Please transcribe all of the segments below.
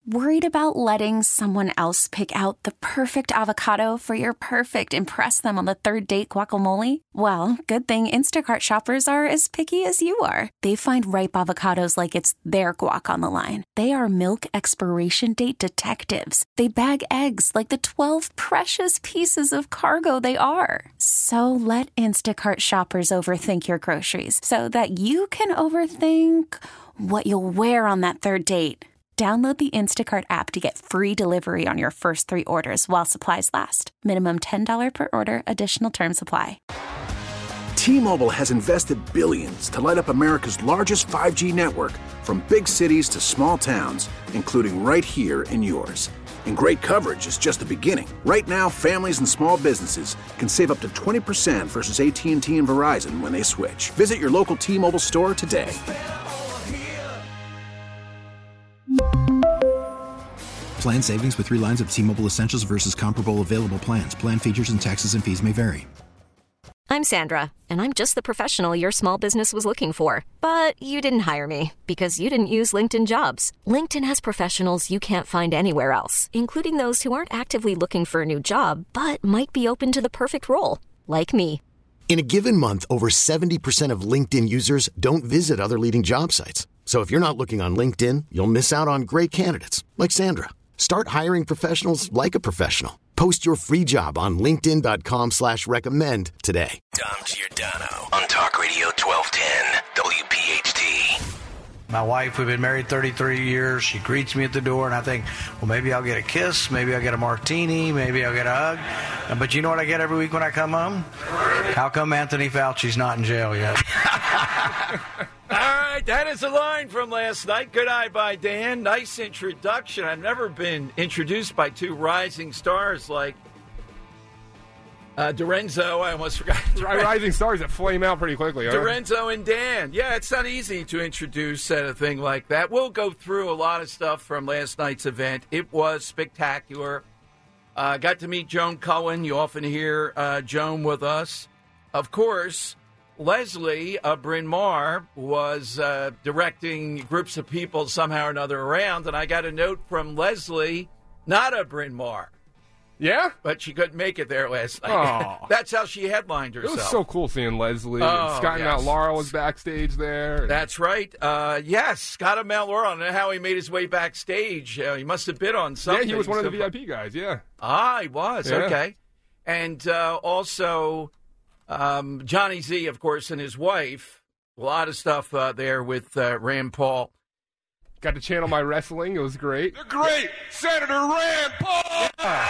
Worried about letting someone else pick out the perfect avocado for your perfect impress them on the third date guacamole? Well, good thing Instacart shoppers are as picky as you are. They find ripe avocados like it's their guac on the line. They are milk expiration date detectives. They bag eggs like the 12 precious pieces of cargo they are. So let Instacart shoppers overthink your groceries so that you can overthink what you'll wear on that third date. Download the Instacart app to get free delivery on your first 3 orders while supplies last. Minimum $10 per order. Additional terms apply. T-Mobile has invested billions to light up America's largest 5G network, from big cities to small towns, including right here in yours. And great coverage is just the beginning. Right now, families and small businesses can save up to 20% versus AT&T and Verizon when they switch. Visit your local T-Mobile store today. Plan savings with 3 lines of T-Mobile Essentials versus comparable available plans. Plan features and taxes and fees may vary. I'm Sandra, and I'm just the professional your small business was looking for. But you didn't hire me because you didn't use LinkedIn Jobs. LinkedIn has professionals you can't find anywhere else, including those who aren't actively looking for a new job, but might be open to the perfect role, like me. In a given month, over 70% of LinkedIn users don't visit other leading job sites. So if you're not looking on LinkedIn, you'll miss out on great candidates like Sandra. Start hiring professionals like a professional. Post your free job on linkedin.com/recommend today. Dom Giordano on Talk Radio 1210 WPHT. My wife, we've been married 33 years. She greets me at the door, and I think, well, maybe I'll get a kiss, maybe I'll get a martini, maybe I'll get a hug. But you know what I get every week when I come home? How come Anthony Fauci's not in jail yet? All right, that is a line from last night. Good eye by Dan. Nice introduction. I've never been introduced by 2 rising stars like Dorenzo. I almost forgot. Rising stars that flame out pretty quickly. Dorenzo and Dan. Yeah, it's not easy to introduce at a thing like that. We'll go through a lot of stuff from last night's event. It was spectacular. Got to meet Joan Cohen. You often hear Joan with us. Of course, Leslie Bryn Mawr was directing groups of people somehow or another around, and I got a note from Leslie, not a Bryn Mawr. Yeah? But she couldn't make it there last night. Oh. That's how she headlined herself. It was so cool seeing Leslie. Oh, and Scott yes. and Mount Laurel was backstage there. That's right. Yes, Scott and Mount Laurel. I don't know how he made his way backstage. He must have bid on something. Yeah, he was one of the VIP guys, yeah. Ah, he was. Yeah. Okay. And also Johnny Z, of course, and his wife. A lot of stuff there with Rand Paul. Got to channel my wrestling. It was great. The great Senator Rand Paul! Yeah.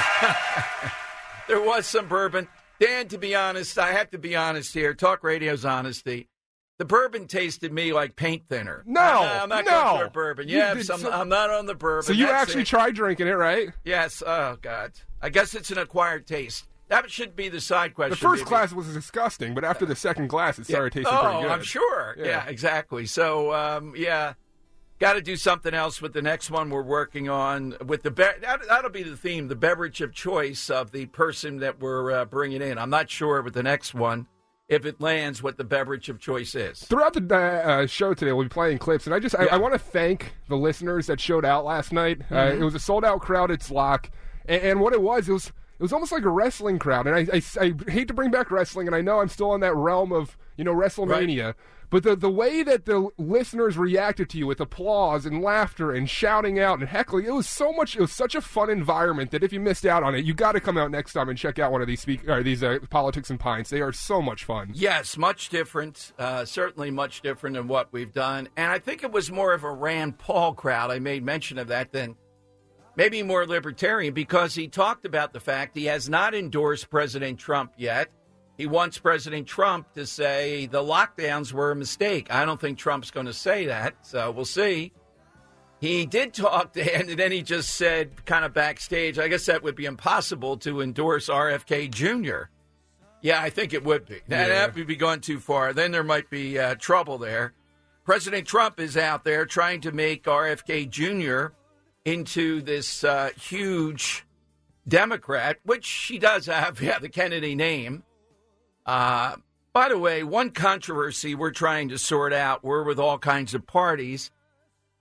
There was some bourbon. Dan, to be honest, I have to be honest here. Talk radio's honesty. The bourbon tasted me like paint thinner. No, I'm not going for bourbon. Yeah, I'm not on the bourbon. So you actually tried drinking it, right? Yes. Oh, God. I guess it's an acquired taste. That should be the side question. The first glass was disgusting, but after the second glass, it started tasting pretty good. Oh, I'm sure. Yeah, exactly. So, got to do something else with the next one we're working on. With that'll be the theme, the beverage of choice of the person that we're bringing in. I'm not sure with the next one, if it lands, what the beverage of choice is. Throughout the show today, we'll be playing clips, and I want to thank the listeners that showed out last night. It was a sold-out crowd at SLOC, and what it was almost like a wrestling crowd. And I hate to bring back wrestling, and I know I'm still in that realm of WrestleMania. Right. But the way that the listeners reacted to you with applause and laughter and shouting out and heckling, it was such a fun environment that if you missed out on it, you got to come out next time and check out one of these Politics and Pints. They are so much fun. Yes, much different. Certainly much different than what we've done. And I think it was more of a Rand Paul crowd. I made mention of that than maybe more libertarian, because he talked about the fact he has not endorsed President Trump yet. He wants President Trump to say the lockdowns were a mistake. I don't think Trump's going to say that, so we'll see. He did talk to him, and then he just said kind of backstage, I guess that would be impossible to endorse RFK Jr. Yeah, I think it would be. That would be going too far. Then there might be trouble there. President Trump is out there trying to make RFK Jr. into this huge Democrat, which he does have, the Kennedy name. By the way, one controversy we're trying to sort out, we're with all kinds of parties.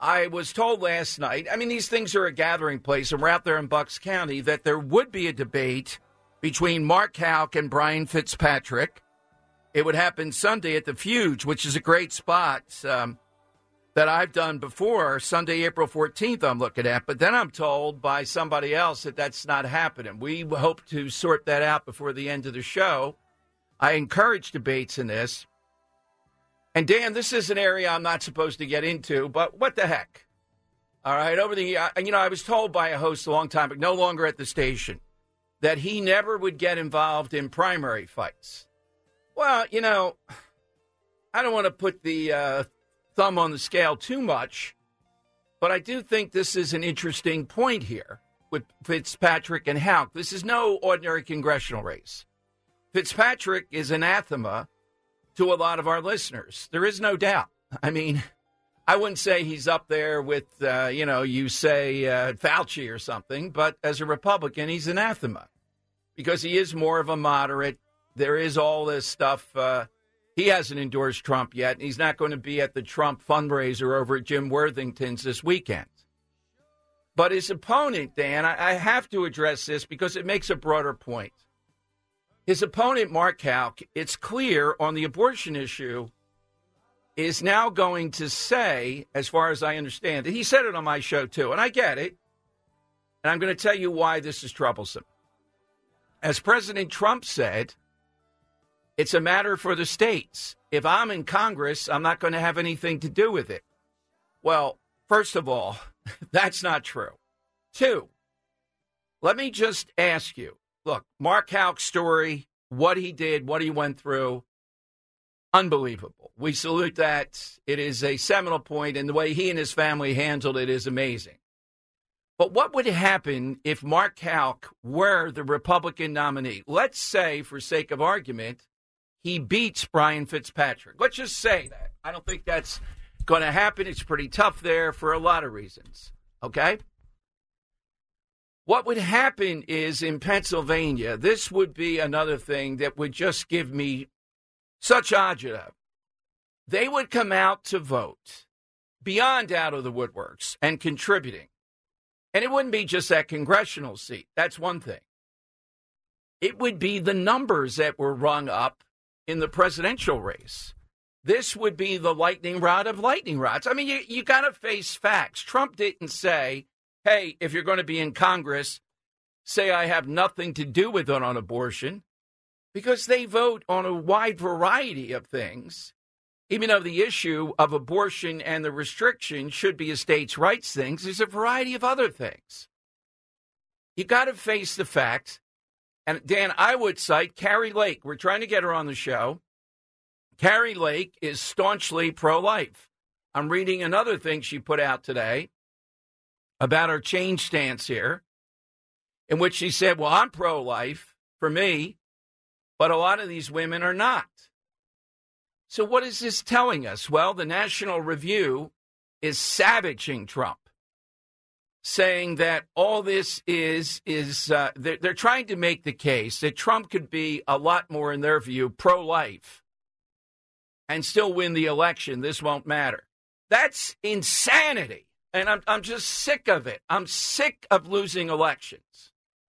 I was told last night, I mean, these things are a gathering place, and we're out there in Bucks County, that there would be a debate between Mark Houck and Brian Fitzpatrick. It would happen Sunday at the Fuge, which is a great spot that I've done before. Sunday, April 14th, I'm looking at. But then I'm told by somebody else that that's not happening. We hope to sort that out before the end of the show. I encourage debates in this. And, Dan, this is an area I'm not supposed to get into, but what the heck? All right, I was told by a host a long time ago, no longer at the station, that he never would get involved in primary fights. Well, I don't want to put the thumb on the scale too much, but I do think this is an interesting point here with Fitzpatrick and Houck. This is no ordinary congressional race. Fitzpatrick is anathema to a lot of our listeners. There is no doubt. I mean, I wouldn't say he's up there with, you say Fauci or something, but as a Republican, he's anathema because he is more of a moderate. There is all this stuff. He hasn't endorsed Trump yet, and he's not going to be at the Trump fundraiser over at Jim Worthington's this weekend. But his opponent, Dan, I have to address this because it makes a broader point. His opponent, Mark Houck, it's clear on the abortion issue, is now going to say, as far as I understand it, he said it on my show too, and I get it, and I'm going to tell you why this is troublesome. As President Trump said, it's a matter for the states. If I'm in Congress, I'm not going to have anything to do with it. Well, first of all, that's not true. Two, let me just ask you, look, Mark Houck's story, what he did, what he went through, unbelievable. We salute that. It is a seminal point, and the way he and his family handled it is amazing. But what would happen if Mark Houck were the Republican nominee? Let's say, for sake of argument, he beats Brian Fitzpatrick. Let's just say that. I don't think that's going to happen. It's pretty tough there for a lot of reasons, okay? What would happen is in Pennsylvania, this would be another thing that would just give me such agita. They would come out to vote beyond out of the woodworks and contributing. And it wouldn't be just that congressional seat. That's one thing. It would be the numbers that were rung up in the presidential race. This would be the lightning rod of lightning rods. I mean, you got to face facts. Trump didn't say, hey, if you're going to be in Congress, say I have nothing to do with it on abortion, because they vote on a wide variety of things, even though the issue of abortion and the restriction should be a states' rights thing. There's a variety of other things. You got to face the fact, and Dan, I would cite Carrie Lake. We're trying to get her on the show. Carrie Lake is staunchly pro-life. I'm reading another thing she put out today about her change stance here, in which she said, well, I'm pro-life for me, but a lot of these women are not. So what is this telling us? Well, the National Review is savaging Trump, saying that all this is they're trying to make the case that Trump could be a lot more, in their view, pro-life and still win the election. This won't matter. That's insanity. And I'm just sick of it. I'm sick of losing elections.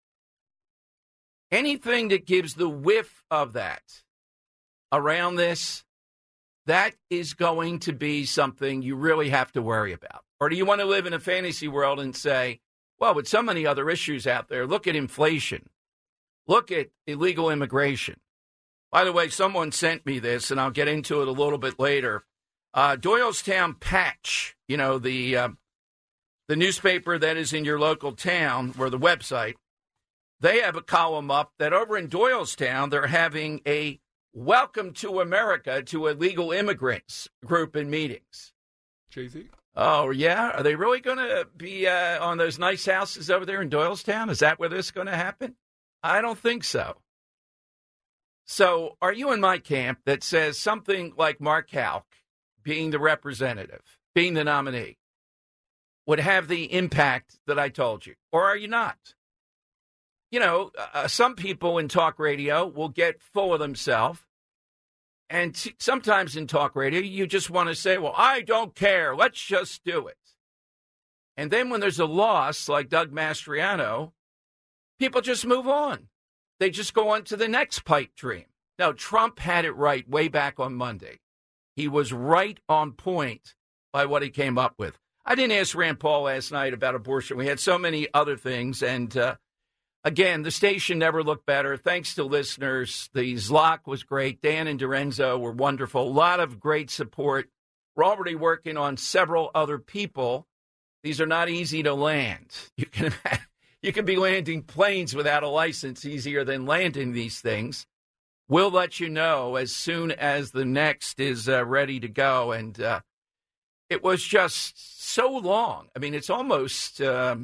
Anything that gives the whiff of that around this, that is going to be something you really have to worry about. Or do you want to live in a fantasy world and say, well, with so many other issues out there, look at inflation. Look at illegal immigration. By the way, someone sent me this, and I'll get into it a little bit later. Doylestown Patch, the newspaper that is in your local town, or the website, they have a column up that over in Doylestown, they're having a Welcome to America to illegal immigrants group in meetings. Jay-Z? Oh, yeah? Are they really going to be on those nice houses over there in Doylestown? Is that where this is going to happen? I don't think so. So are you in my camp that says something like Mark Houck being the representative, being the nominee, would have the impact that I told you? Or are you not? Some people in talk radio will get full of themselves. And sometimes in talk radio, you just want to say, well, I don't care. Let's just do it. And then when there's a loss, like Doug Mastriano, people just move on. They just go on to the next pipe dream. Now, Trump had it right way back on Monday. He was right on point by what he came up with. I didn't ask Rand Paul last night about abortion. We had so many other things. And, again, the station never looked better. Thanks to listeners. The Zlock was great. Dan and Dorenzo were wonderful. A lot of great support. We're already working on several other people. These are not easy to land. You can be landing planes without a license easier than landing these things. We'll let you know as soon as the next is ready to go. And it was just so long. I mean, it's almost,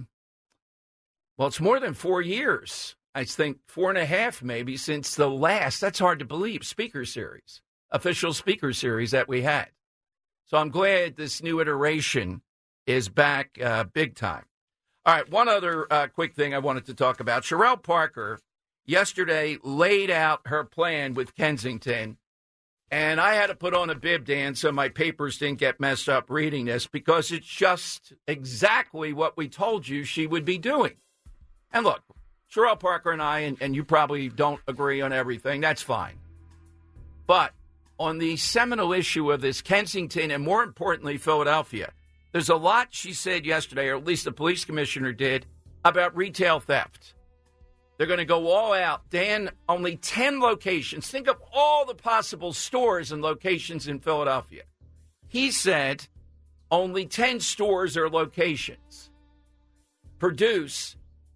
it's more than 4 years. I think 4.5 maybe since the last, that's hard to believe, official speaker series that we had. So I'm glad this new iteration is back big time. All right, one other quick thing I wanted to talk about. Sherelle Parker yesterday laid out her plan with Kensington, and I had to put on a bib, Dan, so my papers didn't get messed up reading this, because it's just exactly what we told you she would be doing. And look, Sherelle Parker and I, and you probably don't agree on everything, that's fine. But on the seminal issue of this Kensington and, more importantly, Philadelphia, there's a lot she said yesterday, or at least the police commissioner did, about retail theft. They're going to go all out. Dan, only 10 locations. Think of all the possible stores and locations in Philadelphia. He said only 10 stores or locations produce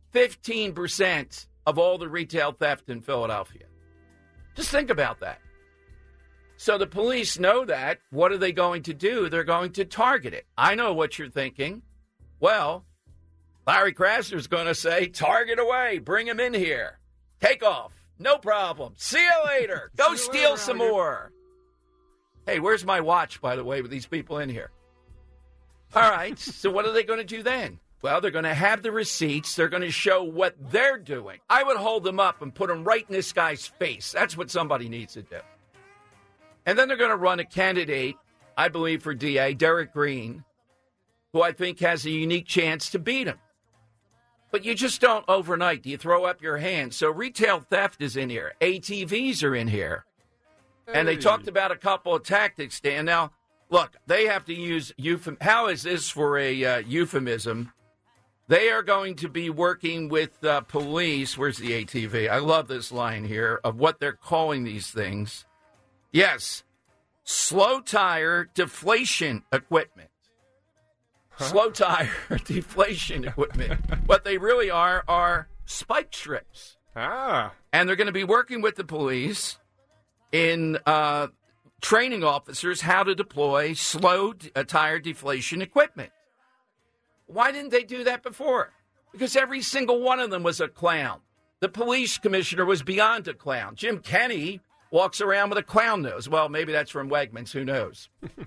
15% of all the retail theft in Philadelphia. Just think about that. So the police know that. What are they going to do? They're going to target it. I know what you're thinking. Well, Larry Krasner's going to say, target away. Bring him in here. Take off. No problem. See you later. Go steal some more. Hey, where's my watch, by the way, with these people in here? All right. So what are they going to do then? Well, they're going to have the receipts. They're going to show what they're doing. I would hold them up and put them right in this guy's face. That's what somebody needs to do. And then they're going to run a candidate, I believe, for DA, Derek Green, who I think has a unique chance to beat him. But you just don't overnight. Do you throw up your hands? So retail theft is in here. ATVs are in here. Hey. And they talked about a couple of tactics, Dan. Now, look, they have to use how is this for a euphemism? They are going to be working with police. Where's the ATV? I love this line here of what they're calling these things. Yes, slow tire deflation equipment. Huh? Slow tire deflation equipment. What they really are spike strips. Ah. And they're going to be working with the police in training officers how to deploy slow tire deflation equipment. Why didn't they do that before? Because every single one of them was a clown. The police commissioner was beyond a clown. Jim Kenney walks around with a clown nose. Well, maybe that's from Wegmans. Who knows?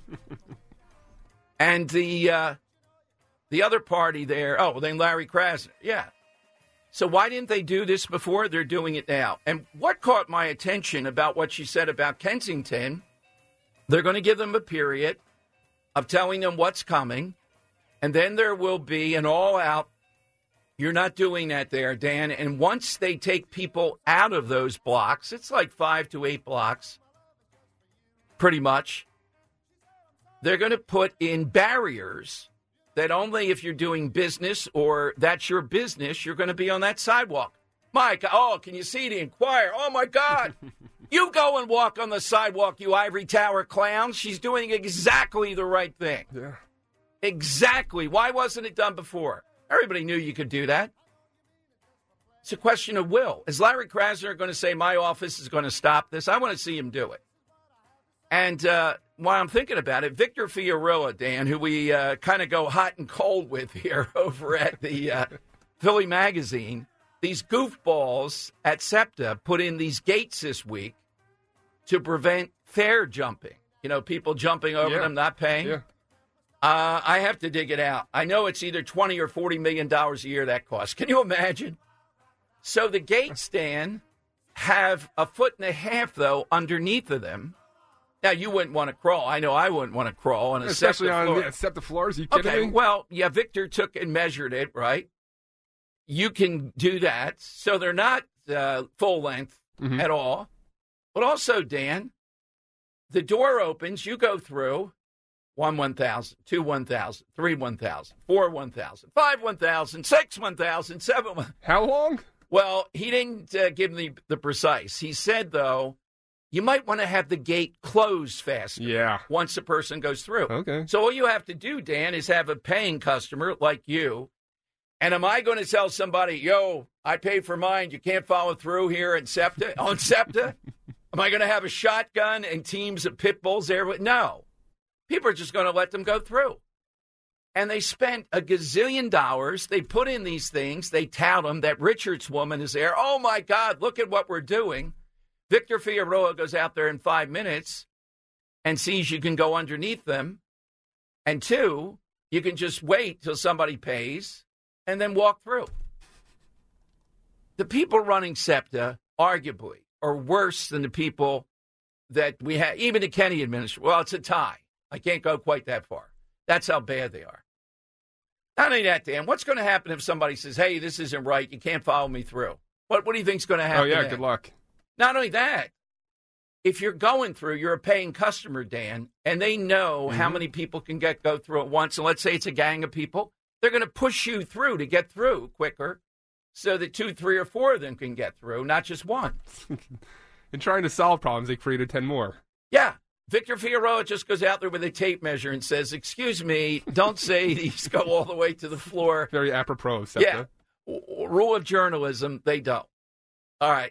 And the other party there, then Larry Krasner. Yeah. So why didn't they do this before? They're doing it now. And what caught my attention about what she said about Kensington, they're going to give them a period of telling them what's coming, and then there will be an all-out, you're not doing that there, Dan. And once they take people out of those blocks, it's like 5 to 8 blocks, pretty much, they're going to put in barriers that only if you're doing business or that's your business, you're going to be on that sidewalk. Mike, can you see the Inquirer? Oh, my God. You go and walk on the sidewalk, you ivory tower clowns. She's doing exactly the right thing. Yeah. Exactly. Why wasn't it done before? Everybody knew you could do that. It's a question of will. Is Larry Krasner going to say, my office is going to stop this? I want to see him do it. And while I'm thinking about it, Victor Fiorillo, Dan, who we kind of go hot and cold with here over at the Philly Magazine, these goofballs at SEPTA put in these gates this week to prevent fare jumping. You know, people jumping over them, not paying. Yeah. I have to dig it out. I know it's either $20 or $40 million a year that costs. Can you imagine? So the gates, Dan, have 1.5 feet, though, underneath of them. Now, you wouldn't want to crawl. I know I wouldn't want to crawl on a especially SEPTA floor. on SEPTA floors. Are you kidding me? Well, yeah, Victor took and measured it, right? You can do that. So they're not full length at all. But also, Dan, the door opens, you go through 1 1,000, 2 1,000, 3 1,000, 4 1,000, 5 1,000, 6 1,000, 7 1,000. How long? Well, he didn't give me the precise. He said, though, you might want to have the gate closed faster once a person goes through. Okay. So all you have to do, Dan, is have a paying customer like you. And am I going to tell somebody, yo, I paid for mine, you can't follow through here on SEPTA? Am I going to have a shotgun and teams of pit bulls there? No. People are just going to let them go through. And they spent $1 gazillion. They put in these things. They tout them. That Richards woman is there. Oh, my God, look at what we're doing. Victor Figueroa goes out there in 5 minutes and sees you can go underneath them. And 2, you can just wait till somebody pays and then walk through. The people running SEPTA, arguably, are worse than the people that we have. Even the Kennedy administration. Well, it's a tie. I can't go quite that far. That's how bad they are. Not only that, Dan, what's going to happen if somebody says, hey, this isn't right, you can't follow me through? What do you think's going to happen? Oh, yeah, then? good luck. Not only that, if you're going through, you're a paying customer, Dan, and they know how many people can go through at once. And let's say it's a gang of people. They're going to push you through to get through quicker so that 2, 3, or 4 of them can get through, not just one. In trying to solve problems, they created 10 more. Yeah. Victor Figueroa just goes out there with a tape measure and says, excuse me, don't say these go all the way to the floor. Very apropos, SEPTA. Yeah. Rule of journalism, they don't. All right,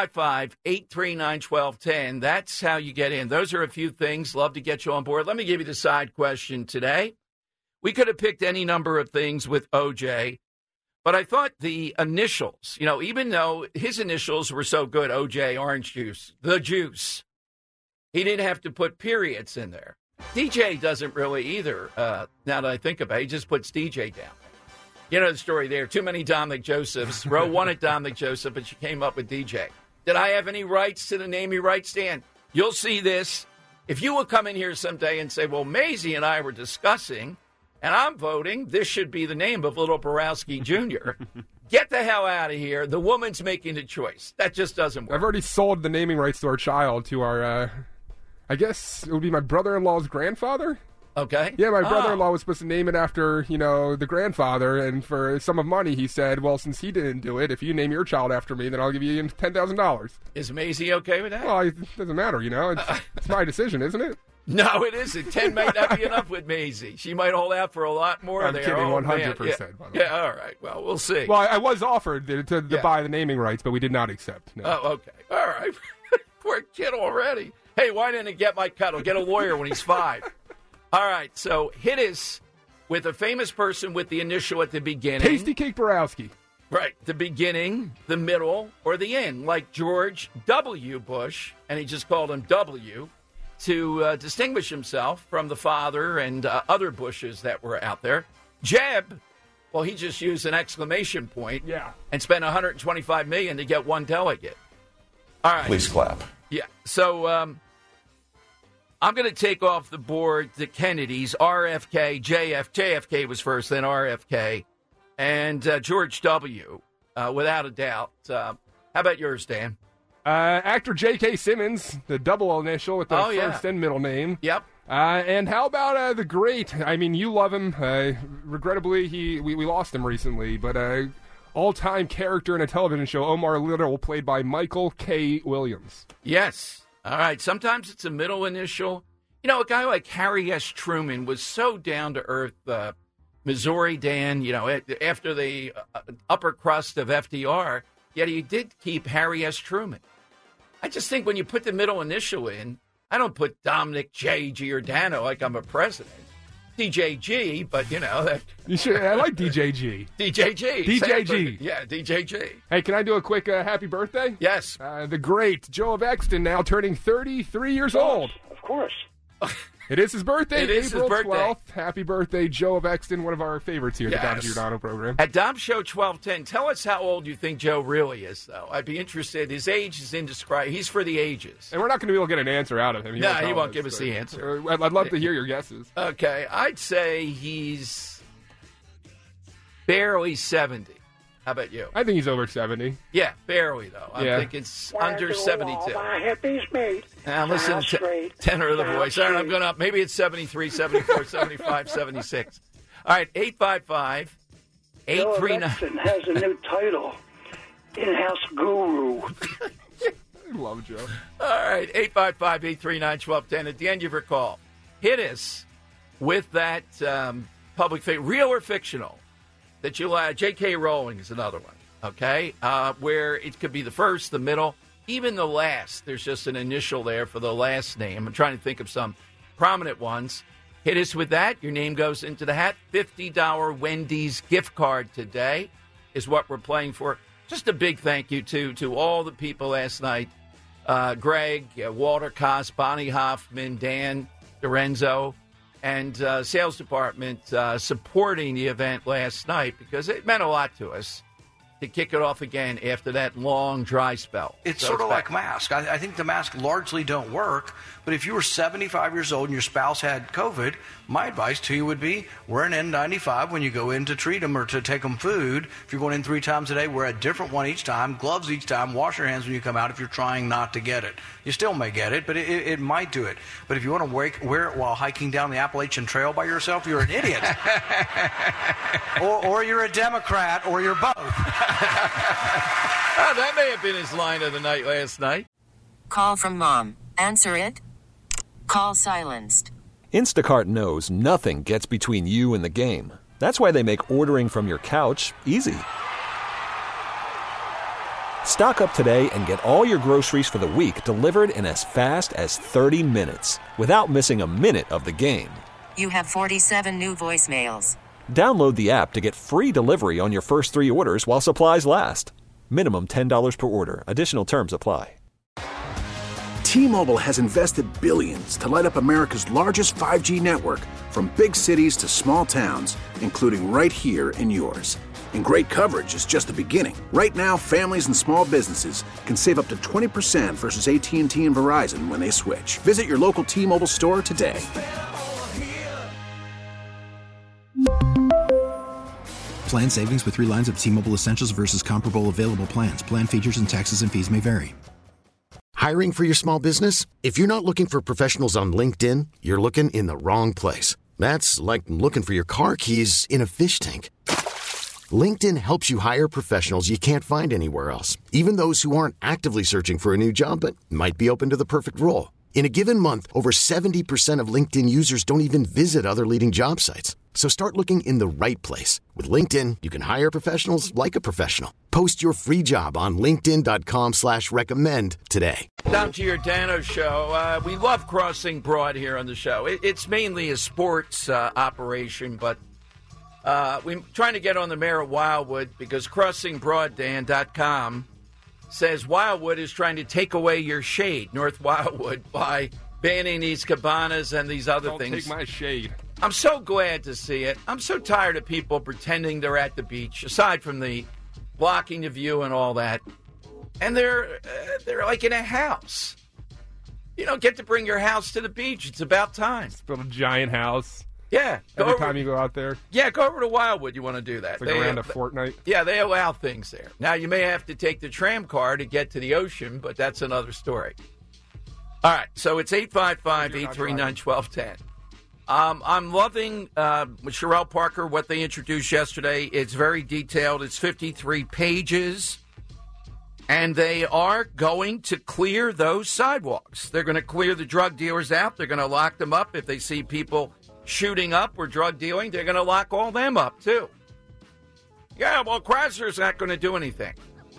855-839-1210. That's how you get in. Those are a few things. Love to get you on board. Let me give you the side question today. We could have picked any number of things with OJ, but I thought the initials, even though his initials were so good, OJ, orange juice, the juice, he didn't have to put periods in there. DJ doesn't really either, now that I think about it. He just puts DJ down. You know the story there. Too many Dominic Josephs. Roe wanted Dominic Joseph, but she came up with DJ. Did I have any rights to the name he writes, Dan? You'll see this. If you will come in here someday and say, well, Maisie and I were discussing, and I'm voting, this should be the name of little Borowski Jr., get the hell out of here. The woman's making the choice. That just doesn't work. I've already sold the naming rights to our child, to our, I guess it would be my brother-in-law's grandfather. Okay. Yeah, my brother-in-law was supposed to name it after, the grandfather, and for a sum of money, he said, well, since he didn't do it, if you name your child after me, then I'll give you $10,000. Is Maisie okay with that? Well, it doesn't matter, It's my decision, isn't it? No, it isn't. 10 might not be enough with Maisie. She might hold out for a lot more I'm there. kidding, 100%. Yeah, all right. Well, we'll see. Well, I was offered to buy the naming rights, but we did not accept. No. Oh, okay. All right. Poor kid already. Hey, why didn't he get my cut? He'll get a lawyer when he's 5. All right, so hit us with a famous person with the initial at the beginning. Tasty Cake Borowski. Right, the beginning, the middle, or the end, like George W. Bush, and he just called him W, to distinguish himself from the father and other Bushes that were out there. Jeb, well, he just used an exclamation point and spent $125 million to get one delegate. All right. Please clap. Yeah, so I'm going to take off the board the Kennedys, RFK, JFK was first, then RFK, and George W., without a doubt. How about yours, Dan? Actor J.K. Simmons, the double initial with the first and middle name. Yep. And how about the great, you love him. Regrettably, we lost him recently, but all-time character in a television show, Omar Little, played by Michael K. Williams. Yes. All right, sometimes it's a middle initial. A guy like Harry S. Truman was so down-to-earth, Missouri Dan, after the upper crust of FDR, yet he did keep Harry S. Truman. I just think when you put the middle initial in, I don't put Dominic J. Giordano like I'm a president. DJG, but, that... You should. I like DJG. DJG. DJG. Yeah, DJG. Hey, can I do a quick happy birthday? Yes. The great Joe of Exton now turning 33 years old. Of course. It is his birthday. It is April his birthday. 12th. Happy birthday, Joe of Exton, one of our favorites here at the Dom Giordano program. At Dom Show 1210, tell us how old you think Joe really is, though. I'd be interested. His age is indescribable. He's for the ages. And we're not going to be able to get an answer out of him. He won't give us the answer. I'd love to hear your guesses. Okay, I'd say he's barely 70. How about you? I think he's over 70. Yeah, barely, though. I think it's under 72. My hippies meet. Now listen to tenor of the voice. All right, I'm going up. Maybe it's 73, 74, 75, 76. All right, 855-839. Joe has a new title, In-House Guru. I love Joe. All right, 855-839-1210. At the end of your call, hit us with that public figure, real or fictional, that you like. J.K. Rowling is another one, okay, where it could be the first, the middle, even the last. There's just an initial there for the last name. I'm trying to think of some prominent ones. Hit us with that. Your name goes into the hat. $50 Wendy's gift card today is what we're playing for. Just a big thank you to all the people last night. Greg, Walter Koss, Bonnie Hoffman, Dan Lorenzo, and sales department supporting the event last night because it meant a lot to us to kick it off again after that long dry spell. It's sort of like masks. I think the masks largely don't work, but if you were 75 years old and your spouse had COVID, my advice to you would be wear an N95 when you go in to treat them or to take them food. If you're going in 3 times a day, wear a different one each time, gloves each time, wash your hands when you come out if you're trying not to get it. You still may get it, but it might do it. But if you want to wear it while hiking down the Appalachian Trail by yourself, you're an idiot. or you're a Democrat, or you're both. That may have been his line of the night last night. Call from mom. Answer it. Call silenced. Instacart knows nothing gets between you and the game. That's why they make ordering from your couch easy. Stock up today and get all your groceries for the week delivered in as fast as 30 minutes without missing a minute of the game. You have 47 new voicemails. Download the app to get free delivery on your first 3 orders while supplies last. Minimum $10 per order. Additional terms apply. T-Mobile has invested billions to light up America's largest 5G network, from big cities to small towns, including right here in yours. And great coverage is just the beginning. Right now, families and small businesses can save up to 20% versus AT&T and Verizon when they switch. Visit your local T-Mobile store today. Plan savings with 3 lines of T-Mobile Essentials versus comparable available plans. Plan features and taxes and fees may vary. Hiring for your small business? If you're not looking for professionals on LinkedIn, you're looking in the wrong place. That's like looking for your car keys in a fish tank. LinkedIn helps you hire professionals you can't find anywhere else, even those who aren't actively searching for a new job but might be open to the perfect role. In a given month, over 70% of LinkedIn users don't even visit other leading job sites. So start looking in the right place. With LinkedIn, you can hire professionals like a professional. Post your free job on linkedin.com/recommend today. Dom Giordano Show. We love Crossing Broad here on the show. It's mainly a sports operation, but we're trying to get on the mayor of Wildwood because CrossingBroadDan.com says Wildwood is trying to take away your shade, North Wildwood, by banning these cabanas and these other Don't things. Take my shade. I'm so glad to see it. I'm so tired of people pretending they're at the beach, aside from the blocking the view and all that. And they're like in a house. You don't get to bring your house to the beach. It's about time. Just build a giant house. Yeah. Every time you go out there. Yeah, go over to Wildwood. You want to do that. It's like around a fortnight. Yeah, they allow things there. Now, you may have to take the tram car to get to the ocean, but that's another story. All right, so it's 855-839-1210. I'm loving with Sherelle Parker, what they introduced yesterday. It's very detailed. It's 53 pages. And they are going to clear those sidewalks. They're going to clear the drug dealers out. They're going to lock them up. If they see people shooting up or drug dealing, they're going to lock all them up, too. Yeah, well, Krasner's not going to do anything.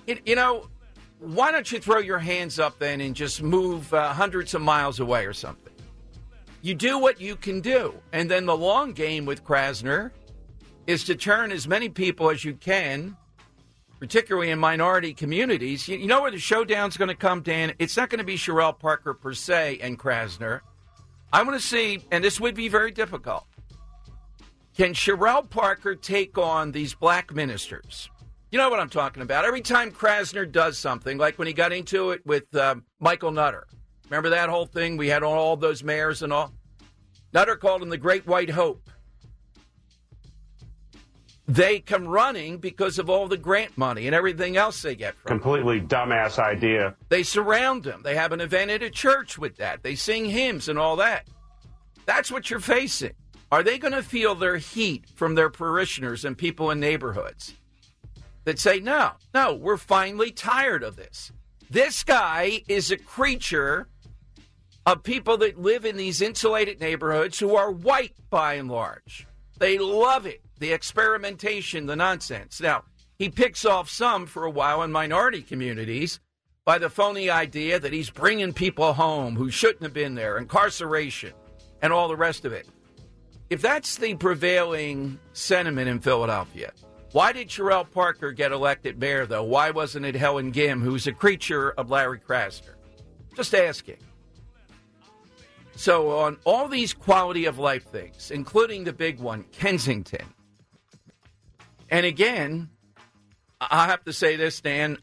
Why don't you throw your hands up then and just move hundreds of miles away or something? You do what you can do. And then the long game with Krasner is to turn as many people as you can, particularly in minority communities. You know where the showdown's going to come, Dan? It's not going to be Sherelle Parker per se and Krasner. I want to see, and this would be very difficult, can Sherelle Parker take on these black ministers? You know what I'm talking about. Every time Krasner does something, like when he got into it with Michael Nutter. Remember that whole thing? We had all those mayors and all. Nutter called him the Great White Hope. They come running because of all the grant money and everything else they get from completely dumbass idea. They surround him. They have an event at a church with that. They sing hymns and all that. That's what you're facing. Are they going to feel their heat from their parishioners and people in neighborhoods that say, no, we're finally tired of this? This guy is a creature of people that live in these insulated neighborhoods who are white by and large. They love it, the experimentation, the nonsense. Now, he picks off some for a while in minority communities by the phony idea that he's bringing people home who shouldn't have been there, incarceration, and all the rest of it. If that's the prevailing sentiment in Philadelphia, why did Sherelle Parker get elected mayor, though? Why wasn't it Helen Gim, who's a creature of Larry Krasner? Just asking. So on all these quality of life things, including the big one, Kensington. And again, I have to say this, Dan,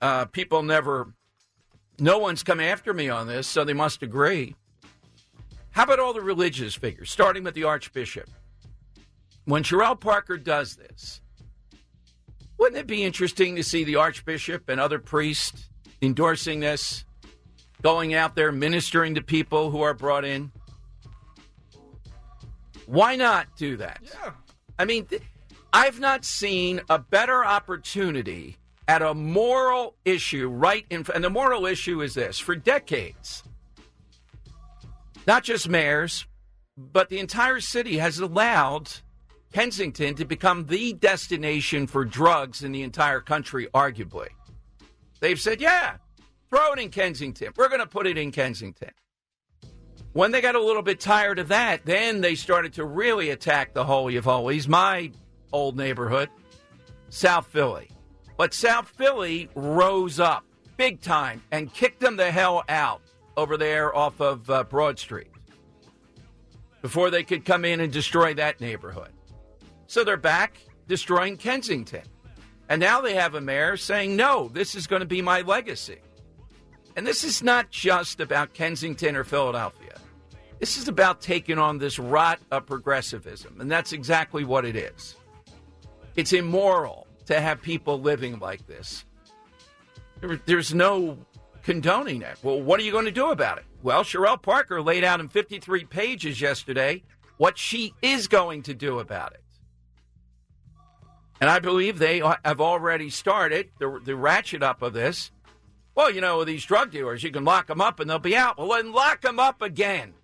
no one's come after me on this, so they must agree. How about all the religious figures, starting with the Archbishop? When Sherelle Parker does this, wouldn't it be interesting to see the Archbishop and other priests endorsing this, going out there ministering to people who are brought in? Why not do that? Yeah. I mean, I've not seen a better opportunity at a moral issue and the moral issue is this. For decades, not just mayors, but the entire city has allowed Kensington to become the destination for drugs in the entire country, arguably. They've said, yeah, throw it in Kensington. We're going to put it in Kensington. When they got a little bit tired of that, then they started to really attack the Holy of Holies, my old neighborhood, South Philly. But South Philly rose up big time and kicked them the hell out over there off of Broad Street before they could come in and destroy that neighborhood. So they're back destroying Kensington. And now they have a mayor saying, no, this is going to be my legacy. And this is not just about Kensington or Philadelphia. This is about taking on this rot of progressivism, and that's exactly what it is. It's immoral to have people living like this. There's no condoning it. Well, what are you going to do about it? Well, Sherelle Parker laid out in 53 pages yesterday what she is going to do about it. And I believe they have already started the ratchet up of this. Well, you know, these drug dealers, you can lock them up and they'll be out. Well, then lock them up again.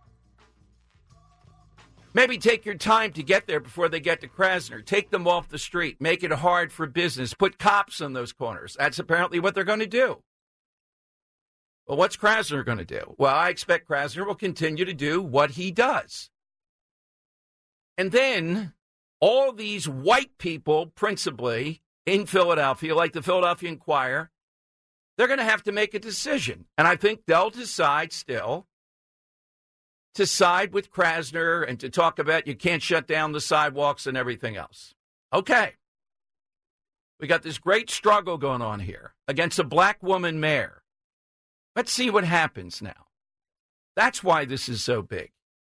Maybe take your time to get there before they get to Krasner. Take them off the street. Make it hard for business. Put cops on those corners. That's apparently what they're going to do. Well, what's Krasner going to do? Well, I expect Krasner will continue to do what he does. And then all these white people, principally in Philadelphia, like the Philadelphia Inquirer, they're going to have to make a decision. And I think they'll decide still to side with Krasner and to talk about you can't shut down the sidewalks and everything else. Okay. We got this great struggle going on here against a black woman mayor. Let's see what happens now. That's why this is so big.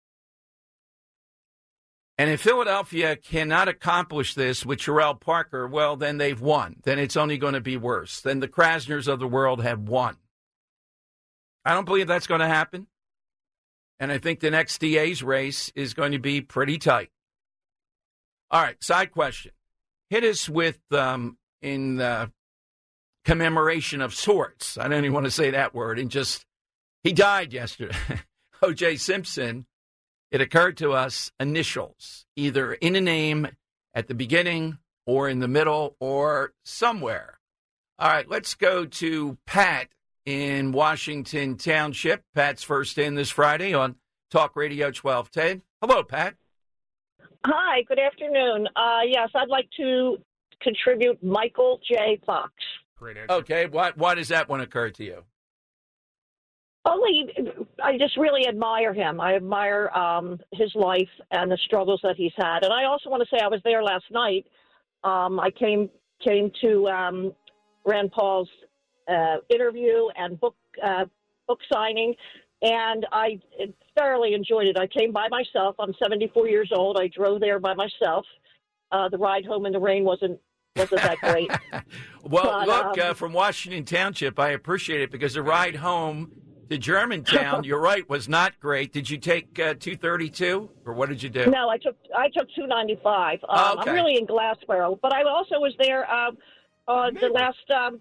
And if Philadelphia cannot accomplish this with Sherelle Parker, well, then they've won. Then it's only going to be worse. Then the Krasners of the world have won. I don't believe that's going to happen. And I think the next DA's race is going to be pretty tight. All right, side question. Hit us with, in commemoration of sorts, I don't even want to say that word, and just, he died yesterday. O.J. Simpson, it occurred to us, initials, either in a name at the beginning or in the middle or somewhere. All right, let's go to Pat in Washington Township. Pat's first in this Friday on Talk Radio 1210. Hello, Pat. Hi, good afternoon. Yes, I'd like to contribute Michael J. Fox. Great answer. Okay, why does that one occur to you? I just really admire him. I admire his life and the struggles that he's had. And I also want to say I was there last night. I came to Rand Paul's interview and book signing, and I thoroughly enjoyed it. I came by myself. I'm 74 years old. I drove there by myself. The ride home in the rain wasn't that great. Well, but, look, from Washington Township, I appreciate it because the ride home to Germantown, you're right, was not great. Did you take 232, or what did you do? No, I took 295. Okay. I'm really in Glassboro, but I also was there the last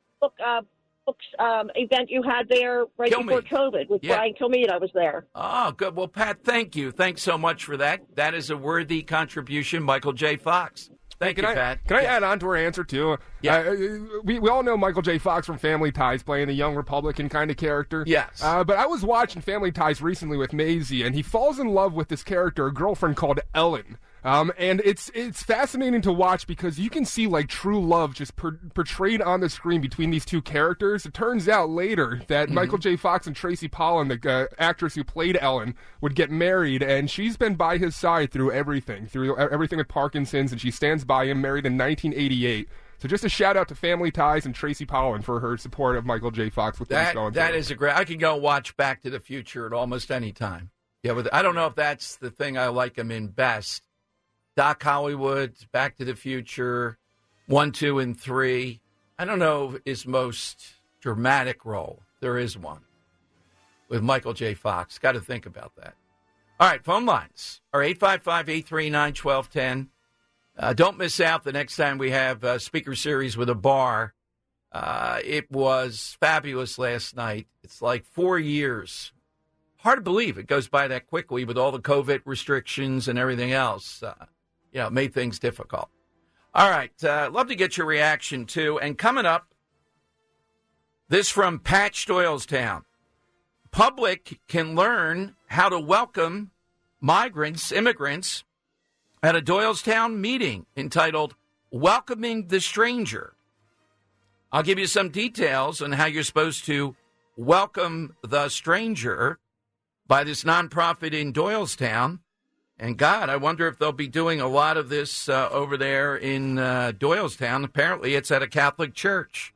books event you had there before COVID with Brian Kilmeade. I was there. Oh, good. Well, Pat, thank you. Thanks so much for that. That is a worthy contribution, Michael J. Fox. Thank you, Pat. Can I add on to her answer, too? Yeah. We all know Michael J. Fox from Family Ties playing a young Republican kind of character. Yes. But I was watching Family Ties recently with Maisie, and he falls in love with this character, a girlfriend called Ellen. And it's fascinating to watch because you can see like true love just portrayed on the screen between these two characters. It turns out later that Michael J. Fox and Tracy Pollan, the actress who played Ellen, would get married, and she's been by his side through everything with Parkinson's, and she stands by him, married in 1988. So just a shout out to Family Ties and Tracy Pollan for her support of Michael J. Fox with what he's going through. That is a great. I could go watch Back to the Future at almost any time. Yeah, I don't know if that's the thing I like him in best. Doc Hollywood, Back to the Future, 1, 2, and 3. I don't know his most dramatic role. There is one with Michael J. Fox. Got to think about that. All right, phone lines are 855-839-1210. Don't miss out the next time we have a speaker series with a bar. It was fabulous last night. It's like 4 years. Hard to believe it goes by that quickly with all the COVID restrictions and everything else. It made things difficult. All right, love to get your reaction, too. And coming up, this from Patch Doylestown. Public can learn how to welcome immigrants, at a Doylestown meeting entitled Welcoming the Stranger. I'll give you some details on how you're supposed to welcome the stranger by this nonprofit in Doylestown. And, God, I wonder if they'll be doing a lot of this over there in Doylestown. Apparently, it's at a Catholic church.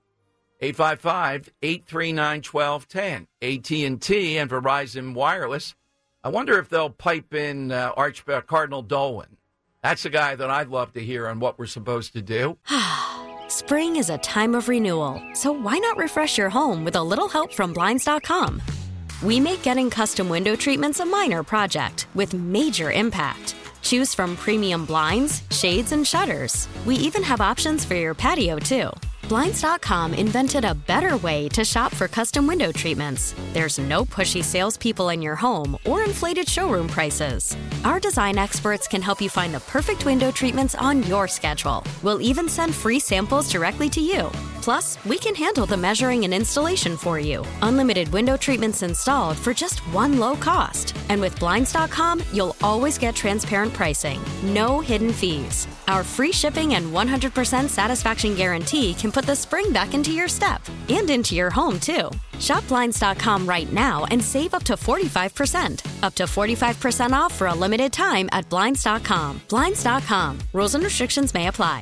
855-839-1210. AT&T and Verizon Wireless. I wonder if they'll pipe in Cardinal Dolan. That's a guy that I'd love to hear on what we're supposed to do. Spring is a time of renewal, so why not refresh your home with a little help from Blinds.com? We make getting custom window treatments a minor project with major impact. Choose from premium blinds, shades, and shutters. We even have options for your patio, too. Blinds.com invented a better way to shop for custom window treatments. There's no pushy salespeople in your home or inflated showroom prices. Our design experts can help you find the perfect window treatments on your schedule. We'll even send free samples directly to you. Plus, we can handle the measuring and installation for you. Unlimited window treatments installed for just one low cost. And with Blinds.com, you'll always get transparent pricing. No hidden fees. Our free shipping and 100% satisfaction guarantee can put the spring back into your step and into your home, too. Shop Blinds.com right now and save up to 45%. Up to 45% off for a limited time at Blinds.com. Blinds.com. Rules and restrictions may apply.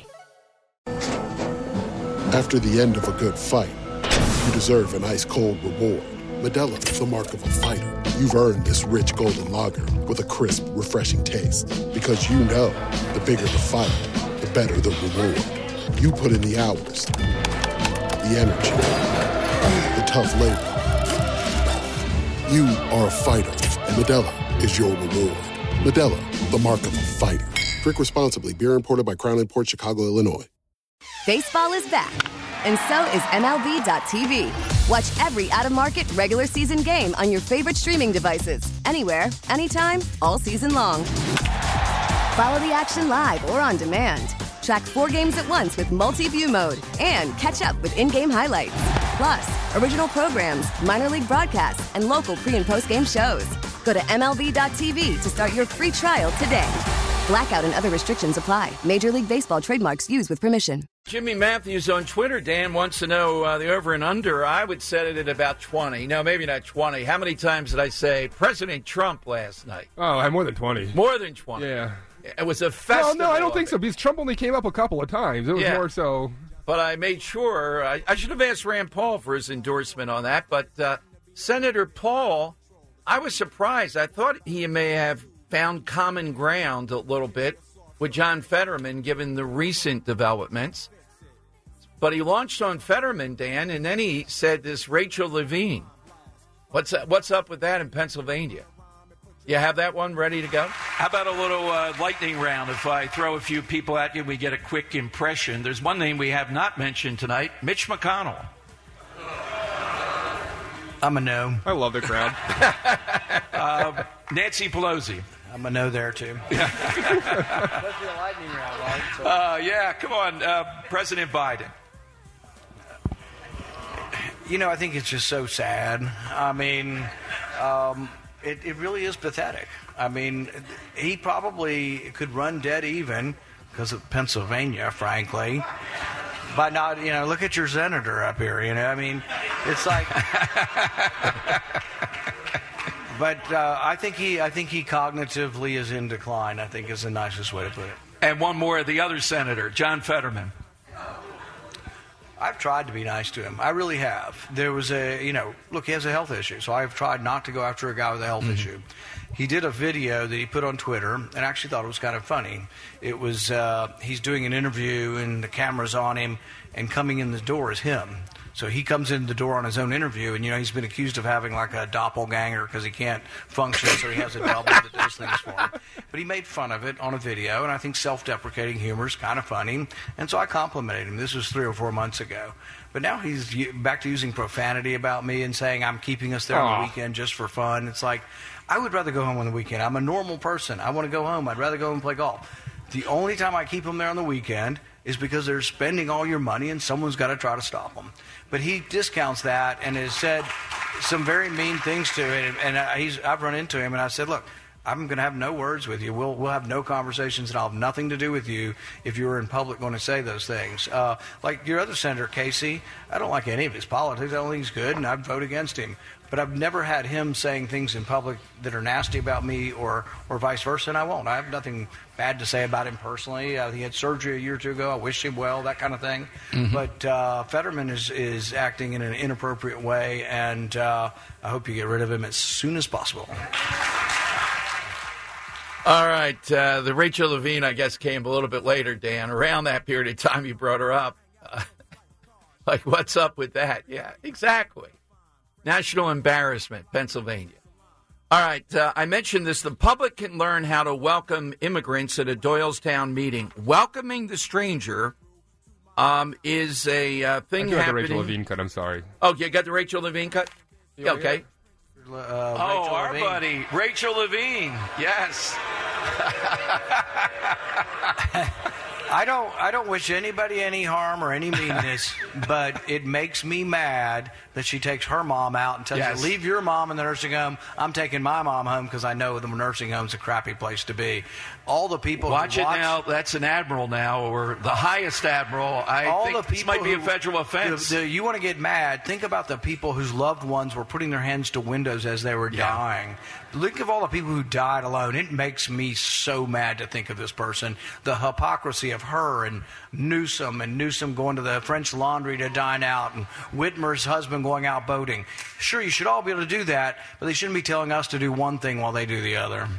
After the end of a good fight, you deserve an ice-cold reward. Modelo is the mark of a fighter. You've earned this rich golden lager with a crisp, refreshing taste. Because you know, the bigger the fight, the better the reward. You put in the hours, the energy, the tough labor. You are a fighter, and Modelo is your reward. Modelo, the mark of a fighter. Drink responsibly. Beer imported by Crown Imports, Chicago, Illinois. Baseball is back, and so is MLB.tv. Watch every out-of-market regular season game on your favorite streaming devices, anywhere, anytime, all season long. Follow the action live or on demand. Track 4 games at once with multi-view mode and catch up with in-game highlights. Plus, original programs, minor league broadcasts, and local pre- and post-game shows. Go to MLB.tv to start your free trial today. Blackout and other restrictions apply. Major League Baseball trademarks used with permission. Jimmy Matthews on Twitter, Dan, wants to know the over and under. I would set it at about 20. No, maybe not 20. How many times did I say President Trump last night? Oh, I had more than 20. More than 20. Yeah. It was a festival. No, I don't think so, because Trump only came up a couple of times. It was more so. But I made sure. I should have asked Rand Paul for his endorsement on that. But Senator Paul, I was surprised. I thought he may have found common ground a little bit with John Fetterman, given the recent developments. But he launched on Fetterman, Dan, and then he said this Rachel Levine. What's up with that in Pennsylvania? You have that one ready to go? How about a little lightning round? If I throw a few people at you, we get a quick impression. There's one name we have not mentioned tonight, Mitch McConnell. I'm a no. I love the crowd. Nancy Pelosi. I'm a no there, too. Yeah, come on. President Biden. You know, I think it's just so sad. I mean, it really is pathetic. I mean, he probably could run dead even because of Pennsylvania, frankly. By not, look at your senator up here, I mean, it's like... But I think he cognitively is in decline, I think is the nicest way to put it. And one more, the other senator, John Fetterman. I've tried to be nice to him. I really have. There was look, he has a health issue, so I've tried not to go after a guy with a health issue. He did a video that he put on Twitter, and I actually thought it was kind of funny. It was he's doing an interview, and the camera's on him, and coming in the door is him. So he comes in the door on his own interview, and, he's been accused of having like a doppelganger because he can't function, so he has a double that does things for him. But he made fun of it on a video, and I think self-deprecating humor is kind of funny. And so I complimented him. This was 3 or 4 months ago. But now he's back to using profanity about me and saying I'm keeping us there on the weekend just for fun. It's like, I would rather go home on the weekend. I'm a normal person. I want to go home. I'd rather go and play golf. The only time I keep them there on the weekend is because they're spending all your money and someone's got to try to stop them. But he discounts that and has said some very mean things to it. And I've run into him and I said, look, I'm going to have no words with you. We'll have no conversations, and I'll have nothing to do with you if you were in public going to say those things. Like your other Senator, Casey, I don't like any of his politics. I don't think he's good, and I'd vote against him. But I've never had him saying things in public that are nasty about me or vice versa, and I won't. I have nothing bad to say about him personally. He had surgery a year or two ago. I wish him well, that kind of thing. Mm-hmm. But Fetterman is acting in an inappropriate way, and I hope you get rid of him as soon as possible. All right. The Rachel Levine, I guess, came a little bit later, Dan. Around that period of time you brought her up. Like, what's up with that? Yeah, exactly. National embarrassment, Pennsylvania. All right. I mentioned this. The public can learn how to welcome immigrants at a Doylestown meeting. Welcoming the stranger is a thing happening. I got the Rachel Levine cut. I'm sorry. Oh, you got the Rachel Levine cut? Yeah, okay. Our buddy, Rachel Levine. Yes. I don't wish anybody any harm or any meanness, but it makes me mad that she takes her mom out and tells her, leave your mom in the nursing home. I'm taking my mom home because I know the nursing home's a crappy place to be. All the people watch it now. That's an admiral now, or the highest admiral. I think this might be a federal offense. You want to get mad? Think about the people whose loved ones were putting their hands to windows as they were dying. Think of all the people who died alone. It makes me so mad to think of this person. The hypocrisy of her and Newsom going to the French Laundry to dine out, and Whitmer's husband going out boating. Sure, you should all be able to do that, but they shouldn't be telling us to do one thing while they do the other.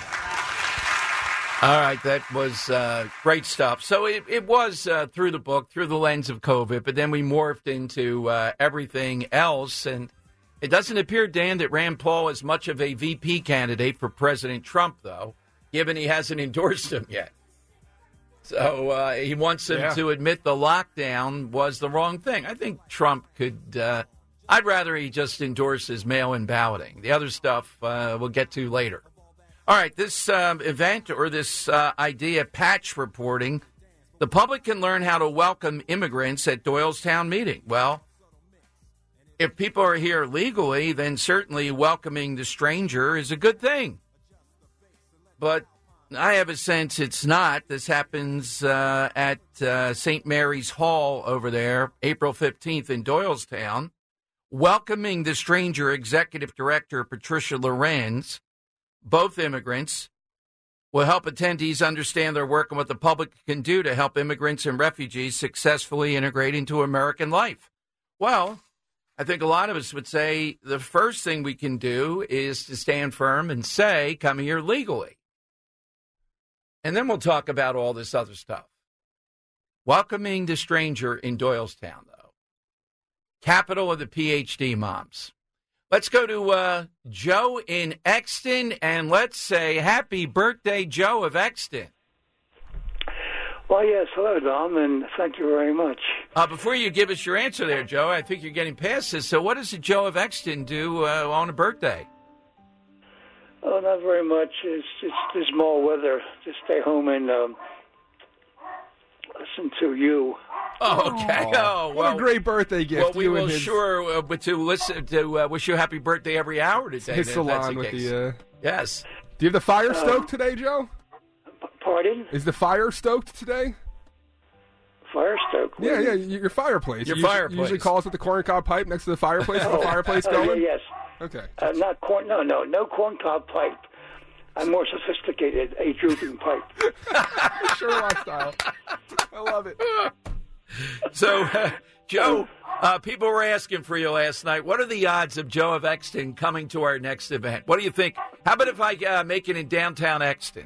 All right, that was great stuff. So it was through the book, through the lens of COVID, but then we morphed into everything else. And it doesn't appear, Dan, that Rand Paul is much of a VP candidate for President Trump, though, given he hasn't endorsed him yet. So he wants him to admit the lockdown was the wrong thing. I think Trump could I'd rather he just endorse his mail-in balloting. The other stuff we'll get to later. All right, this event or this idea, patch reporting, the public can learn how to welcome immigrants at Doylestown meeting. Well, if people are here legally, then certainly welcoming the stranger is a good thing. But I have a sense it's not. This happens at St. Mary's Hall over there, April 15th in Doylestown. Welcoming the Stranger Executive Director Patricia Lorenz, both immigrants, will help attendees understand their work and what the public can do to help immigrants and refugees successfully integrate into American life. Well, I think a lot of us would say the first thing we can do is to stand firm and say, come here legally. And then we'll talk about all this other stuff. Welcoming the Stranger in Doylestown, though. Capital of the PhD moms. Let's go to Joe in Exton, and let's say happy birthday, Joe of Exton. Well, yes, hello, Dom, and thank you very much. Before you give us your answer there, Joe, I think you're getting past this. So what does a Joe of Exton do on a birthday? Oh, not very much. It's dismal weather. Just stay home and listen to you. Oh, okay. Oh, well, what a great birthday gift! Well, we will sure wish you a happy birthday every hour today. His salon with the. Yes. Do you have the fire stoked today, Joe? Pardon? Is the fire stoked today? Fire stoked? Yeah, your fireplace. Your fireplace. Usually calls with the corncob pipe next to the fireplace. Is the fireplace going? Yes. Okay. Not corn. No corncob pipe. I'm more sophisticated. A drooping pipe. Sherlock style. I love it. So, Joe, people were asking for you last night. What are the odds of Joe of Exton coming to our next event? What do you think? How about if I make it in downtown Exton?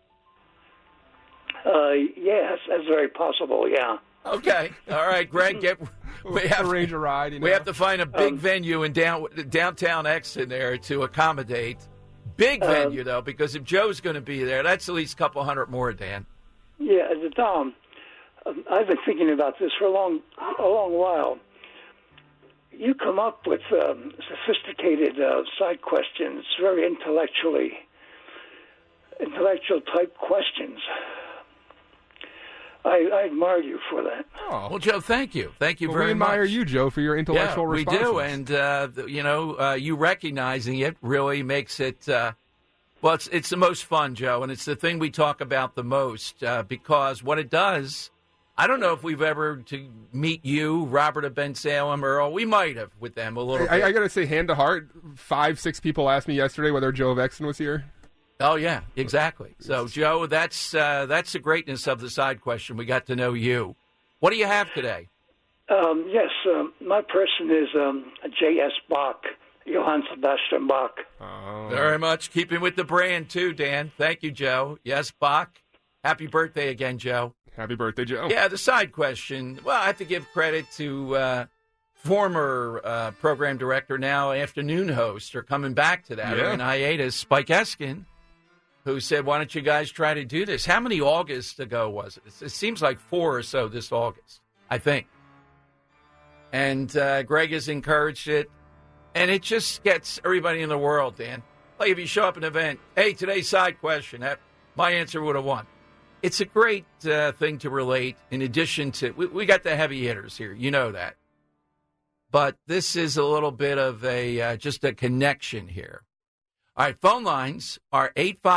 Yes, that's very possible. Yeah. Okay. All right, Greg. We have to arrange a ride. We have to find a big venue in downtown Exton there to accommodate. Big venue though, because if Joe's going to be there, that's at least a couple hundred more. Dan. Yeah, Dom. I've been thinking about this for a long while. You come up with sophisticated side questions, very intellectual type questions. I admire you for that. Oh, well, Joe, thank you. Thank you very much. We admire you, Joe, for your intellectual responses. We do, and you recognizing it really makes it. Well, it's the most fun, Joe, and it's the thing we talk about the most because what it does. I don't know if we've ever to meet you, Robert of Ben Salem, Earl. We might have with them a little bit. I got to say, hand to heart, 5-6 people asked me yesterday whether Joe of Exton was here. Oh, yeah, exactly. So, Joe, that's the greatness of the side question. We got to know you. What do you have today? Yes, my person is J.S. Bach, Johann Sebastian Bach. Oh. Very much. Keeping with the brand, too, Dan. Thank you, Joe. Yes, Bach. Happy birthday again, Joe. Happy birthday, Joe. Yeah, the side question. Well, I have to give credit to former program director, now afternoon host, or coming back to that, or in hiatus, Spike Eskin, who said, why don't you guys try to do this? How many Augusts ago was it? It seems like 4 or so this August, I think. And Greg has encouraged it. And it just gets everybody in the world, Dan. Like if you show up at an event, hey, today's side question, my answer would have won. It's a great thing to relate in addition to, we got the heavy hitters here. You know that. But this is a little bit of just a connection here. All right, phone lines are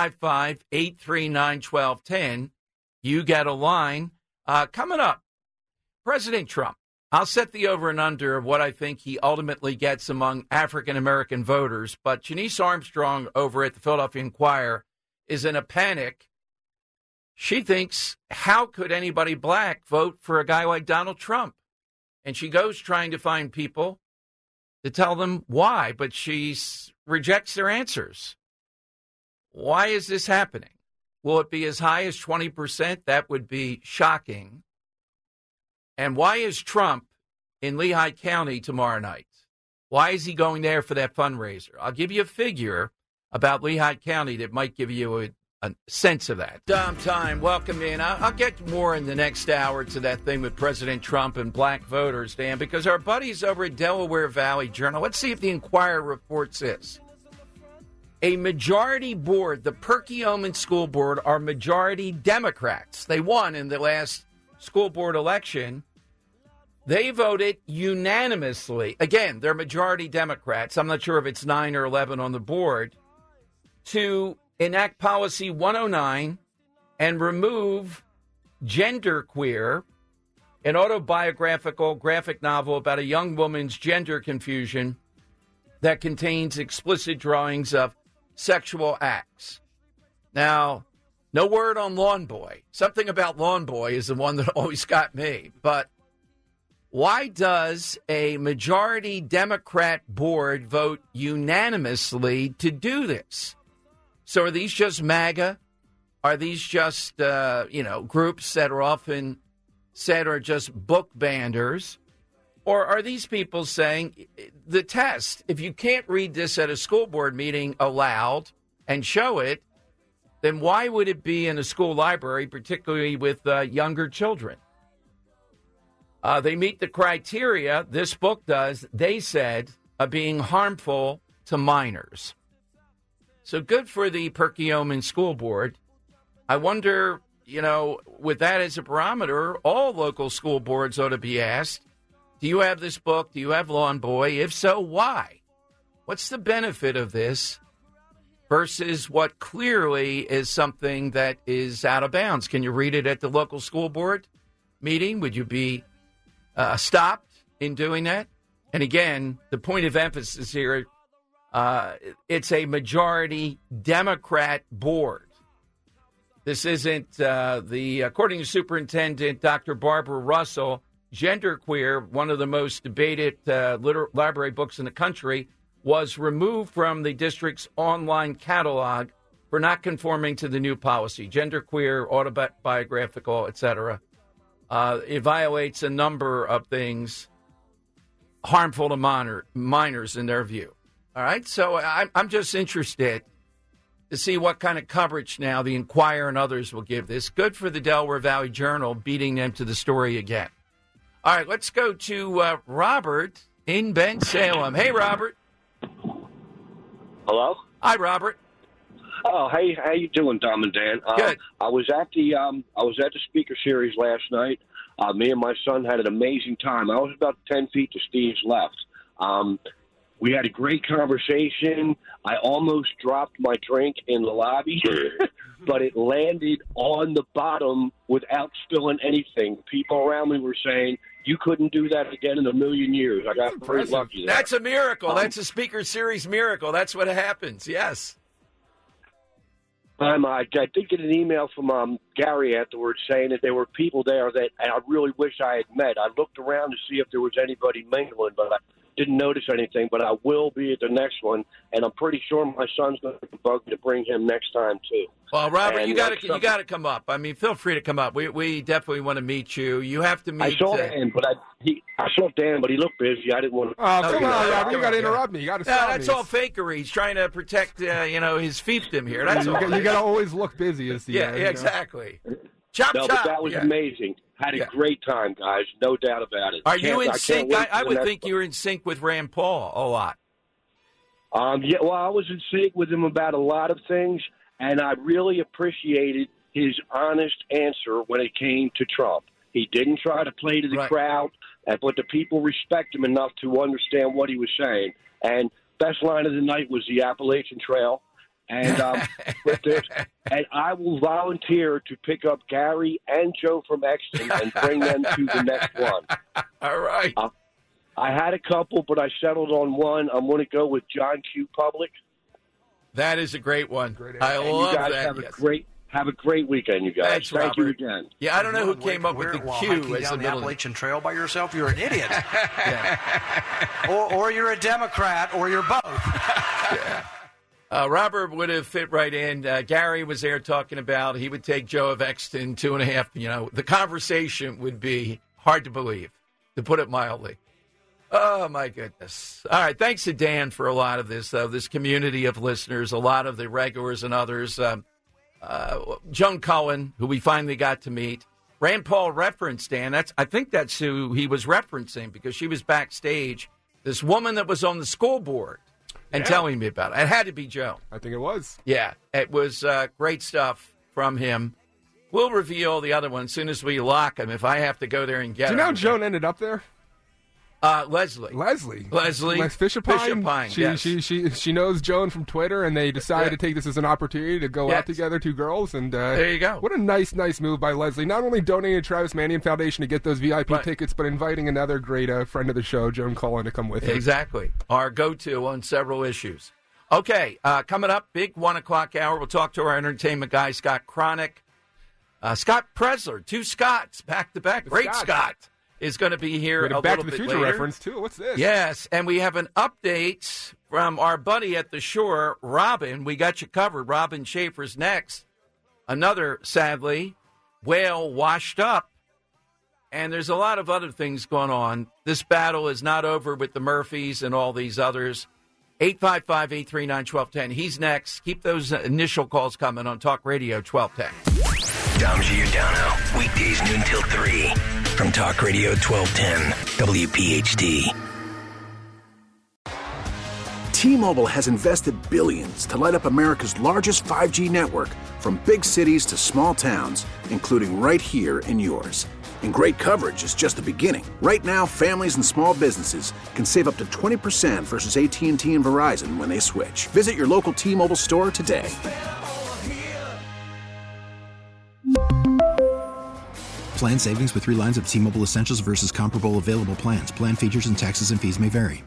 855-839-1210. You get a line. Coming up, President Trump. I'll set the over and under of what I think he ultimately gets among African-American voters. But Janice Armstrong over at the Philadelphia Inquirer is in a panic. She thinks, how could anybody black vote for a guy like Donald Trump? And she goes trying to find people to tell them why, but she rejects their answers. Why is this happening? Will it be as high as 20%? That would be shocking. And why is Trump in Lehigh County tomorrow night? Why is he going there for that fundraiser? I'll give you a figure about Lehigh County that might give you a sense of that. Dom time, welcome in. I'll get more in the next hour to that thing with President Trump and black voters, Dan, because our buddies over at Delaware Valley Journal, let's see if the Inquirer reports this. A majority board, the Perkiomen School Board, are majority Democrats. They won in the last school board election. They voted unanimously. Again, they're majority Democrats. I'm not sure if it's 9 or 11 on the board, to enact Policy 109 and remove Genderqueer, an autobiographical graphic novel about a young woman's gender confusion that contains explicit drawings of sexual acts. Now, no word on Lawn Boy. Something about Lawn Boy is the one that always got me. But why does a majority Democrat board vote unanimously to do this? So are these just MAGA? Are these just, groups that are often said are just book banders? Or are these people saying the test, if you can't read this at a school board meeting aloud and show it, then why would it be in a school library, particularly with younger children? They meet the criteria, this book does, they said, of being harmful to minors. So good for the Perkiomen School Board. I wonder, with that as a barometer, all local school boards ought to be asked, do you have this book? Do you have Lawn Boy? If so, why? What's the benefit of this versus what clearly is something that is out of bounds? Can you read it at the local school board meeting? Would you be stopped in doing that? And again, the point of emphasis here, it's a majority Democrat board. This isn't according to Superintendent Dr. Barbara Russell, Genderqueer, one of the most debated library books in the country, was removed from the district's online catalog for not conforming to the new policy. Genderqueer, autobiographical, etc. It violates a number of things harmful to minors in their view. All right, so I'm just interested to see what kind of coverage now the Inquirer and others will give this. Good for the Delaware Valley Journal, beating them to the story again. All right, let's go to Robert in Bensalem. Hey, Robert. Hello? Hi, Robert. Oh, hey, how you doing, Dom and Dan? Good. I was at the speaker series last night. Me and my son had an amazing time. I was about 10 feet to Steve's left. We had a great conversation. I almost dropped my drink in the lobby, but it landed on the bottom without spilling anything. People around me were saying, you couldn't do that again in a million years. I got very lucky there. That's a miracle. That's a speaker series miracle. That's what happens, yes. I did get an email from Gary afterwards saying that there were people there that I really wish I had met. I looked around to see if there was anybody mingling, but I didn't notice anything. But I will be at the next one, and I'm pretty sure my son's going to bug me to bring him next time too. Well, Robert, you got to come up. I mean, feel free to come up. We definitely want to meet you. You have to meet. I saw Dan, but he looked busy. I didn't want to. Oh, come on, Robert! You got to interrupt me. You got to stop me. That's all fakery. He's trying to protect, his fiefdom here. That's all. You got to always look busy, as the exactly. Chop, chop. But that was amazing. Had a great time, guys. No doubt about it. Are you in sync? I would think you're in sync with Rand Paul a lot. Yeah, well, I was in sync with him about a lot of things, and I really appreciated his honest answer when it came to Trump. He didn't try to play to the crowd, but the people respect him enough to understand what he was saying. And best line of the night was the Appalachian Trail. And and I will volunteer to pick up Gary and Joe from Exton and bring them to the next one. All right. I had a couple, but I settled on one. I'm going to go with John Q. Public. That is a great one. I love you guys that. Have a great weekend, you guys. Thanks, Thank you Robert. again. Yeah, I don't know who came up with the Q as down the the middle. Appalachian Trail by yourself. You're an idiot. or you're a Democrat, or you're both. Robert would have fit right in. Gary was there talking about he would take Joe of Exton 2.5. The conversation would be hard to believe, to put it mildly. Oh, my goodness. All right. Thanks to Dan for a lot of this, though. This community of listeners, a lot of the regulars and others. Joan Cullen, who we finally got to meet. Rand Paul referenced Dan. I think that's who he was referencing because she was backstage. This woman that was on the school board and telling me about it. It had to be Joan. I think it was. Yeah. It was great stuff from him. We'll reveal the other one as soon as we lock him if I have to go there and get him. Do you know how Joan ended up there? Leslie. Leslie. Fishapine. She knows Joan from Twitter, and they decided to take this as an opportunity to go out together, two girls. And there you go. What a nice move by Leslie. Not only donating to Travis Manion Foundation to get those VIP tickets, but inviting another great friend of the show, Joan Cullen, to come with her. Exactly. Our go-to on several issues. Okay, coming up, big 1 o'clock hour. We'll talk to our entertainment guy, Scott Cronick. Scott Presler, two Scotts back-to-back. Great Scott is going to be here a little bit later. Back to the Future reference, too. What's this? Yes, and we have an update from our buddy at the shore, Robin. We got you covered. Robin Schaefer's next. Another, sadly, whale washed up. And there's a lot of other things going on. This battle is not over with the Murphys and all these others. 855-839-1210. He's next. Keep those initial calls coming on Talk Radio 1210. Dom Giordano, weekdays noon till 3 from Talk Radio 1210, WPHT. T-Mobile has invested billions to light up America's largest 5G network, from big cities to small towns, including right here in yours. And great coverage is just the beginning. Right now, families and small businesses can save up to 20% versus AT&T and Verizon when they switch. Visit your local T-Mobile store today. Plan savings with 3 lines of T-Mobile Essentials versus comparable available plans. Plan features and taxes and fees may vary.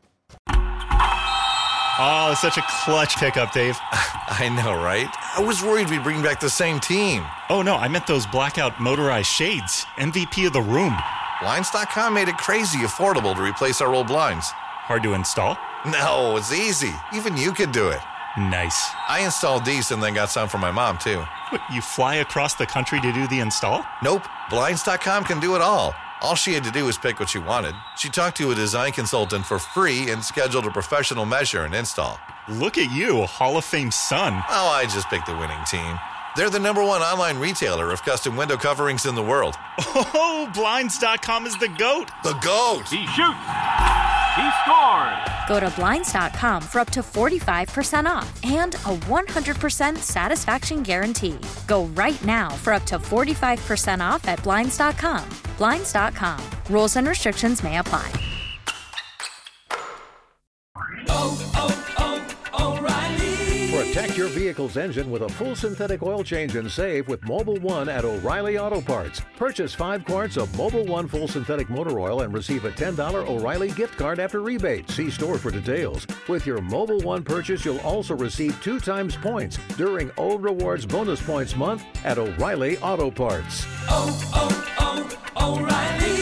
Oh, such a clutch pickup, Dave. I know, right? I was worried we'd bring back the same team. Oh, no, I meant those blackout motorized shades. MVP of the room. Blinds.com made it crazy affordable to replace our old blinds. Hard to install? No, it's easy. Even you could do it. Nice. I installed these and then got some for my mom, too. What, you fly across the country to do the install? Nope. Blinds.com can do it all. All she had to do was pick what she wanted. She talked to a design consultant for free and scheduled a professional measure and install. Look at you, a Hall of Fame son. Oh, I just picked the winning team. They're the #1 online retailer of custom window coverings in the world. Oh, Blinds.com is the GOAT. The GOAT. He shoots. He scores. Go to Blinds.com for up to 45% off and a 100% satisfaction guarantee. Go right now for up to 45% off at Blinds.com. Blinds.com. Rules and restrictions may apply. Protect your vehicle's engine with a full synthetic oil change and save with Mobil 1 at O'Reilly Auto Parts. Purchase 5 quarts of Mobil 1 full synthetic motor oil and receive a $10 O'Reilly gift card after rebate. See store for details. With your Mobil 1 purchase, you'll also receive 2 times points during O Rewards Bonus Points Month at O'Reilly Auto Parts. O'Reilly.